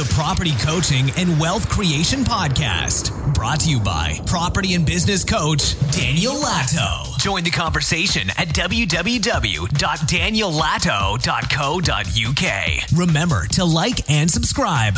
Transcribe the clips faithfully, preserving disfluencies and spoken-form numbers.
the Property Coaching and Wealth Creation Podcast. Brought to you by property and business coach Daniel Latto. Join the conversation at w w w dot daniel latto dot co dot u k. Remember to like and subscribe.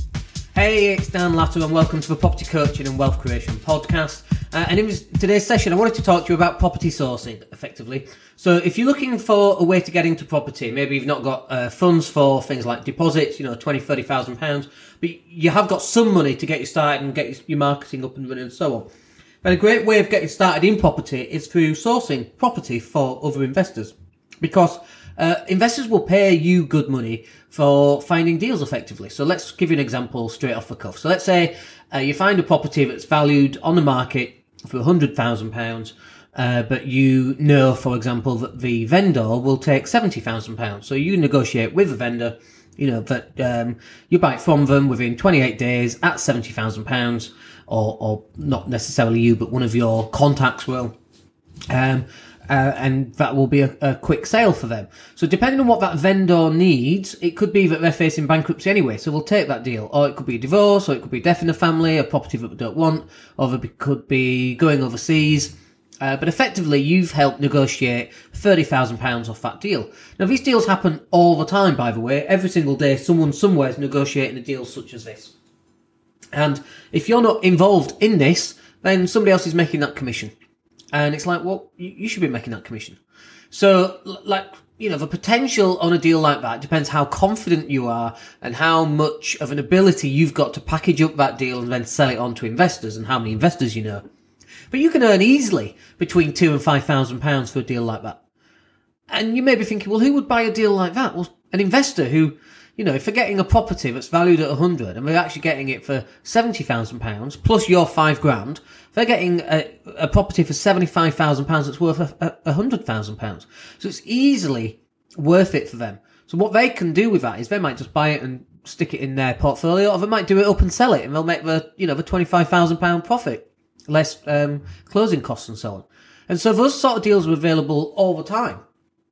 Hey, it's Dan Latto and welcome to the Property Coaching and Wealth Creation Podcast. Uh, and in today's session, I wanted to talk to you about property sourcing, effectively. So if you're looking for a way to get into property, maybe you've not got uh, funds for things like deposits, you know, twenty, thirty thousand pounds, but you have got some money to get you started and get your marketing up and running and so on. But a great way of getting started in property is through sourcing property for other investors. Because uh, investors will pay you good money for finding deals effectively. So let's give you an example straight off the cuff. So let's say uh, you find a property that's valued on the market for one hundred thousand pounds, uh, but you know, for example, that the vendor will take seventy thousand pounds. So you negotiate with the vendor, you know, that um, you buy it from them within twenty-eight days at seventy thousand pounds, or, or not necessarily you, but one of your contacts will. Um, Uh, and that will be a, a quick sale for them. So depending on what that vendor needs, it could be that they're facing bankruptcy anyway, so we'll take that deal. Or it could be a divorce, or it could be death in the family, a property that we don't want, or it could be going overseas. Uh, but effectively, you've helped negotiate thirty thousand pounds off that deal. Now, these deals happen all the time, by the way. Every single day, someone somewhere is negotiating a deal such as this. And if you're not involved in this, then somebody else is making that commission. And it's like, well, you should be making that commission. So, like, you know, the potential on a deal like that depends how confident you are and how much of an ability you've got to package up that deal and then sell it on to investors and how many investors you know. But you can earn easily between two and five thousand pounds for a deal like that. And you may be thinking, well, who would buy a deal like that? Well, an investor who, you know, if they're getting a property that's valued at a hundred and they're actually getting it for seventy thousand pounds plus your five grand, they're getting a, a property for seventy-five thousand pounds that's worth a, a, a hundred thousand pounds. So it's easily worth it for them. So what they can do with that is they might just buy it and stick it in their portfolio, or they might do it up and sell it and they'll make the, you know, the twenty-five thousand pound profit, less, um, closing costs and so on. And so those sort of deals are available all the time.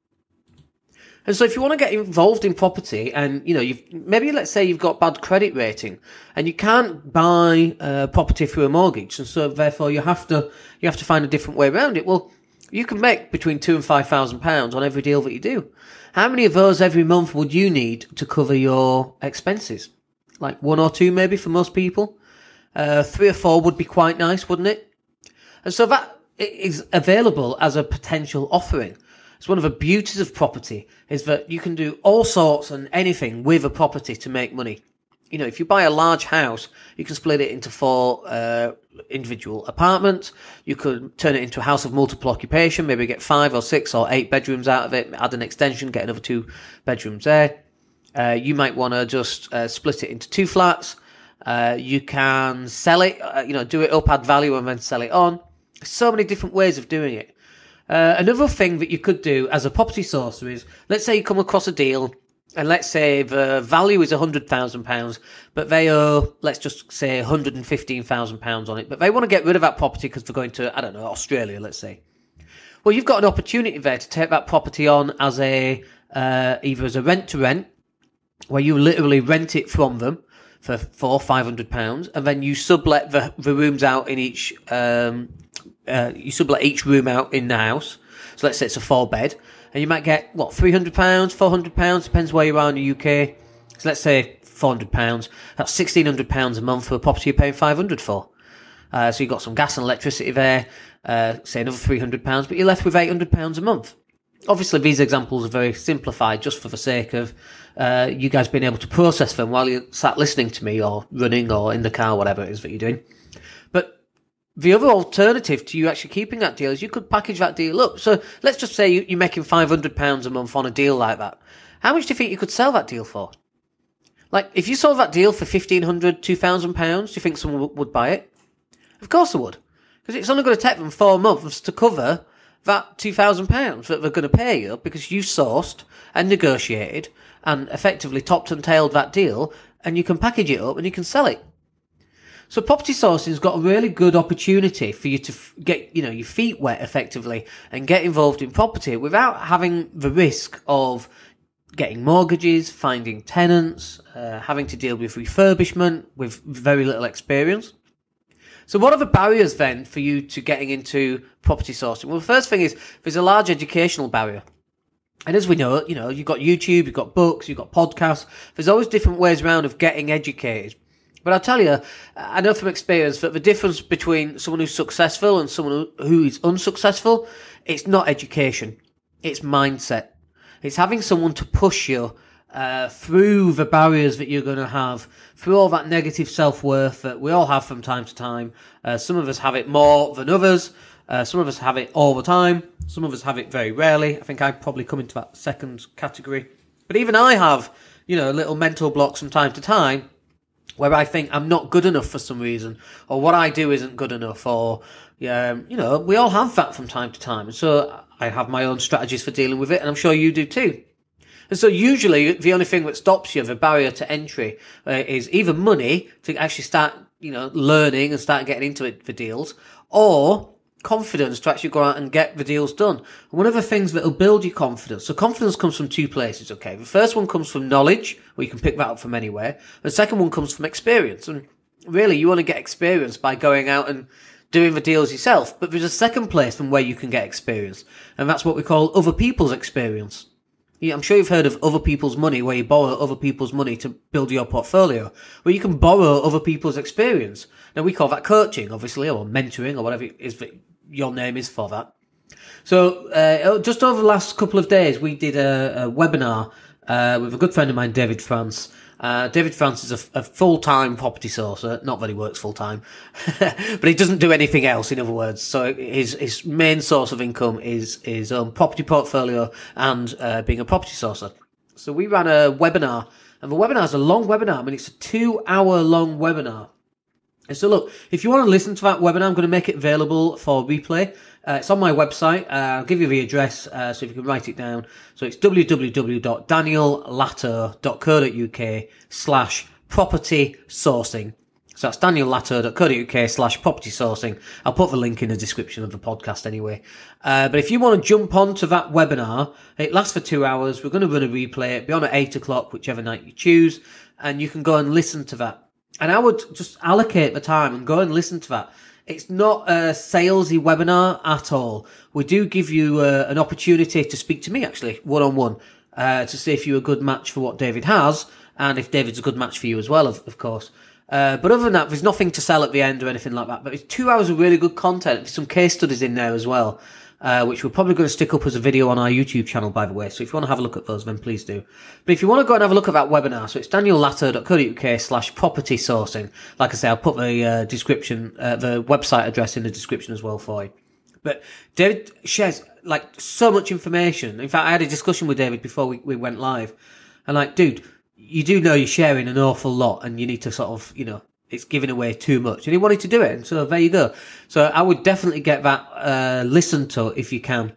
And so if you want to get involved in property and, you know, you've, maybe let's say you've got bad credit rating and you can't buy uh, property through a mortgage. And so therefore you have to, you have to find a different way around it. Well, you can make between two and five thousand pounds on every deal that you do. How many of those every month would you need to cover your expenses? Like one or two maybe for most people. Uh, three or four would be quite nice, wouldn't it? And so that is available as a potential offering. It's one of the beauties of property is that you can do all sorts and anything with a property to make money. You know, if you buy a large house, you can split it into four uh, individual apartments. You could turn it into a house of multiple occupation, maybe get five or six or eight bedrooms out of it, add an extension, get another two bedrooms there. Uh, you might want to just uh, split it into two flats. Uh, you can sell it, uh, you know, do it up, add value and then sell it on. So many different ways of doing it. Uh, another thing that you could do as a property sourcer is, let's say you come across a deal, and let's say the value is one hundred thousand pounds, but they owe, let's just say, one hundred fifteen thousand pounds on it, but they want to get rid of that property because they're going to, I don't know, Australia, let's say. Well, you've got an opportunity there to take that property on as a, uh, either as a rent-to-rent, where you literally rent it from them for four, five hundred pounds, and then you sublet the, the rooms out in each, um, Uh, you sublet each room out in the house. So let's say it's a four bed. And you might get, what, three hundred pounds, four hundred pounds, depends where you are in the U K. So let's say four hundred pounds. That's sixteen hundred pounds a month for a property you're paying five hundred for. Uh, so you've got some gas and electricity there, uh, say another three hundred pounds, but you're left with eight hundred pounds a month. Obviously, these examples are very simplified just for the sake of uh, you guys being able to process them while you're sat listening to me or running or in the car, whatever it is that you're doing. But the other alternative to you actually keeping that deal is you could package that deal up. So let's just say you're making five hundred pounds a month on a deal like that. How much do you think you could sell that deal for? Like, if you sold that deal for fifteen hundred, two thousand pounds, do you think someone would buy it? Of course they would. Because it's only going to take them four months to cover that two thousand pounds that they're going to pay you because you sourced and negotiated and effectively topped and tailed that deal, and you can package it up and you can sell it. So property sourcing's got a really good opportunity for you to f- get, you know, your feet wet effectively and get involved in property without having the risk of getting mortgages, finding tenants, uh, having to deal with refurbishment with very little experience. So what are the barriers then for you to getting into property sourcing? Well, the first thing is there's a large educational barrier. And as we know, you know, you've got YouTube, you've got books, you've got podcasts. There's always different ways around of getting educated. But I'll tell you, I know from experience that the difference between someone who's successful and someone who is unsuccessful, it's not education. It's mindset. It's having someone to push you uh, through the barriers that you're going to have, through all that negative self-worth that we all have from time to time. Uh, some of us have it more than others. Uh, some of us have it all the time. Some of us have it very rarely. I think I probably come into that second category. But even I have, you know, little mental blocks from time to time where I think I'm not good enough for some reason, or what I do isn't good enough, or, um, you know, we all have that from time to time. And so I have my own strategies for dealing with it, and I'm sure you do too. And so usually the only thing that stops you, the barrier to entry, uh, is either money to actually start, you know, learning and start getting into it for deals, or confidence to actually go out and get the deals done. And one of the things that will build your confidence, so confidence comes from two places, okay? The first one comes from knowledge, where you can pick that up from anywhere. The second one comes from experience. And really, you want to get experience by going out and doing the deals yourself. But there's a second place from where you can get experience, and that's what we call other people's experience. Yeah, I'm sure you've heard of other people's money, where you borrow other people's money to build your portfolio, where you can borrow other people's experience. Now, we call that coaching, obviously, or mentoring, or whatever it is that your name is for that. So, uh, just over the last couple of days, we did a, a webinar uh, with a good friend of mine, David France. Uh, David France is a, a full-time property sourcer. Not that he works full-time, but he doesn't do anything else, in other words. So his his main source of income is his own property portfolio and uh, being a property sourcer. So we ran a webinar, and the webinar is a long webinar. I mean, it's a two-hour long webinar. And so look, if you want to listen to that webinar, I'm going to make it available for replay. Uh, it's on my website. Uh, I'll give you the address, uh, so if you can write it down. So it's w w w dot daniel latto dot co dot u k slash property sourcing. So that's daniel latto dot co dot u k slash property sourcing. I'll put the link in the description of the podcast anyway. Uh, but if you want to jump onto that webinar, it lasts for two hours. We're going to run a replay. It'll be on at eight o'clock, whichever night you choose. And you can go and listen to that. And I would just allocate the time and go and listen to that. It's not a salesy webinar at all. We do give you uh, an opportunity to speak to me, actually, one-on-one, uh, to see if you're a good match for what David has, and if David's a good match for you as well, of, of course. Uh, but other than that, there's nothing to sell at the end or anything like that. But it's two hours of really good content. There's some case studies in there as well, uh, which we're probably going to stick up as a video on our YouTube channel, by the way. So if you want to have a look at those, then please do. But if you want to go and have a look at that webinar, so it's daniel latto dot co dot u k slash property sourcing. Like I say, I'll put the uh, description, uh, the website address in the description as well for you. But David shares like so much information. In fact, I had a discussion with David before we, we went live. And like, dude, you do know you're sharing an awful lot, and you need to sort of, you know, it's giving away too much. And he wanted to do it. And so there you go. So I would definitely get that, uh, listened to if you can.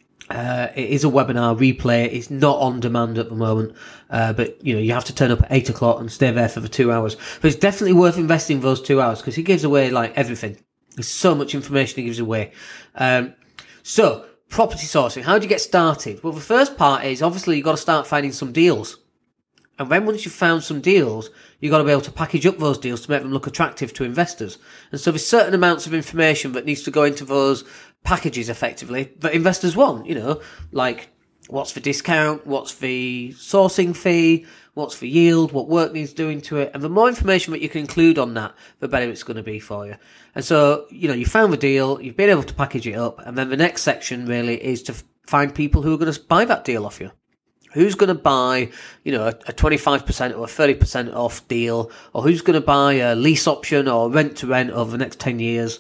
Uh, it is a webinar replay. It's not on demand at the moment. Uh, but you know, you have to turn up at eight o'clock and stay there for the two hours. But it's definitely worth investing those two hours because he gives away like everything. There's so much information he gives away. Um, so property sourcing. How do you get started? Well, the first part is obviously you've got to start finding some deals. And then once you've found some deals, you've got to be able to package up those deals to make them look attractive to investors. And so there's certain amounts of information that needs to go into those packages effectively that investors want, you know, like what's the discount, what's the sourcing fee, what's the yield, what work needs doing to it. And the more information that you can include on that, the better it's going to be for you. And so, you know, you found the deal, you've been able to package it up. And then the next section really is to find people who are going to buy that deal off you. Who's going to buy, you know, a twenty-five percent or a thirty percent off deal, or who's going to buy a lease option or rent to rent over the next ten years,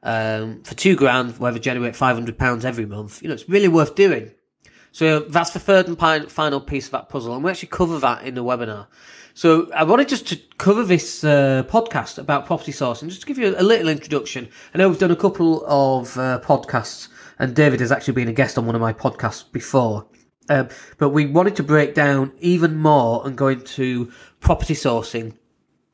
um, for two grand, where they generate five hundred pounds every month. You know, it's really worth doing. So that's the third and final piece of that puzzle. And we actually cover that in the webinar. So I wanted just to cover this, uh, podcast about property sourcing, just to give you a little introduction. I know we've done a couple of, uh, podcasts, and David has actually been a guest on one of my podcasts before. Um, but we wanted to break down even more and go into property sourcing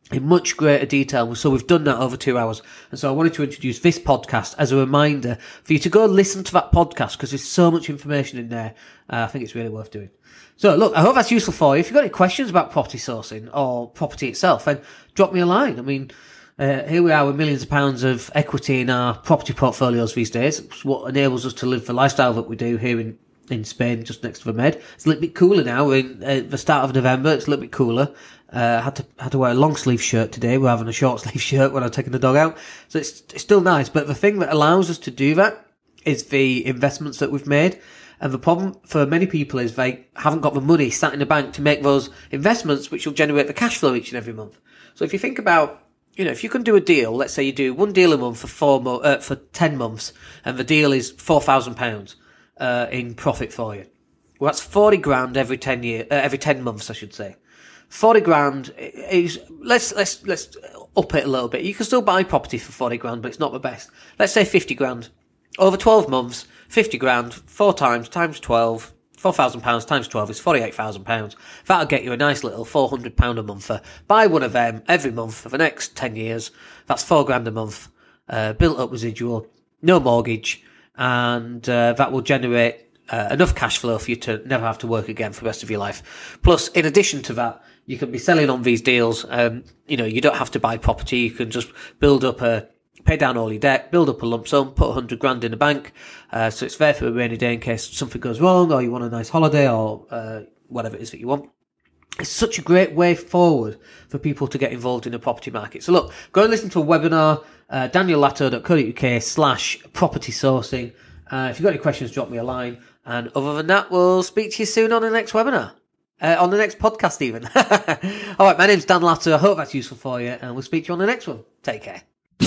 in much greater detail. So we've done that over two hours. And so I wanted to introduce this podcast as a reminder for you to go listen to that podcast, because there's so much information in there. Uh, I think it's really worth doing. So look, I hope that's useful for you. If you've got any questions about property sourcing or property itself, then drop me a line. I mean, uh, here we are with millions of pounds of equity in our property portfolios these days. It's what enables us to live the lifestyle that we do here in, in Spain, just next to the Med. It's a little bit cooler now. We're in uh, the start of November. It's a little bit cooler. Uh, had to had to wear a long sleeve shirt today rather than a short sleeve shirt when I'm taking the dog out. So it's, it's still nice. But the thing that allows us to do that is the investments that we've made. And the problem for many people is they haven't got the money sat in the bank to make those investments, which will generate the cash flow each and every month. So if you think about, you know, if you can do a deal, let's say you do one deal a month for four mo- uh, for ten months, and the deal is four thousand pounds uh, in profit for you. Well, that's forty grand every ten year, uh, every ten months, I should say. Forty grand is, let's, let's, let's up it a little bit. You can still buy property for forty grand, but it's not the best. Let's say fifty grand. Over twelve months, fifty grand, four times, times twelve, four thousand pounds times twelve is forty-eight thousand pounds. That'll get you a nice little four hundred pounds a month. For, buy one of them every month for the next ten years. That's four grand a month, uh, built up residual, no mortgage, and, uh, that will generate Uh, enough cash flow for you to never have to work again for the rest of your life. Plus, in addition to that, you can be selling on these deals. Um, you know, you don't have to buy property. You can just build up a, pay down all your debt, build up a lump sum, put a hundred grand in the bank. Uh, so it's there for a rainy day in case something goes wrong, or you want a nice holiday, or, uh, whatever it is that you want. It's such a great way forward for people to get involved in the property market. So look, go and listen to a webinar, uh, daniel latto dot co dot uk slash property sourcing. Uh, if you've got any questions, drop me a line. And other than that, we'll speak to you soon on the next webinar. Uh, on the next podcast even. All right, my name's Dan Latto. I hope that's useful for you, and we'll speak to you on the next one. Take care.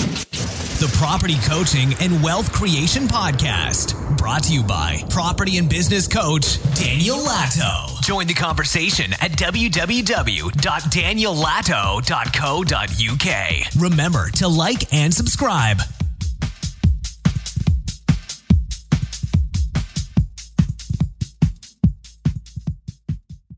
The Property Coaching and Wealth Creation Podcast, brought to you by property and business coach Daniel Latto. Join the conversation at w w w dot daniel latto dot co dot u k. Remember to like and subscribe.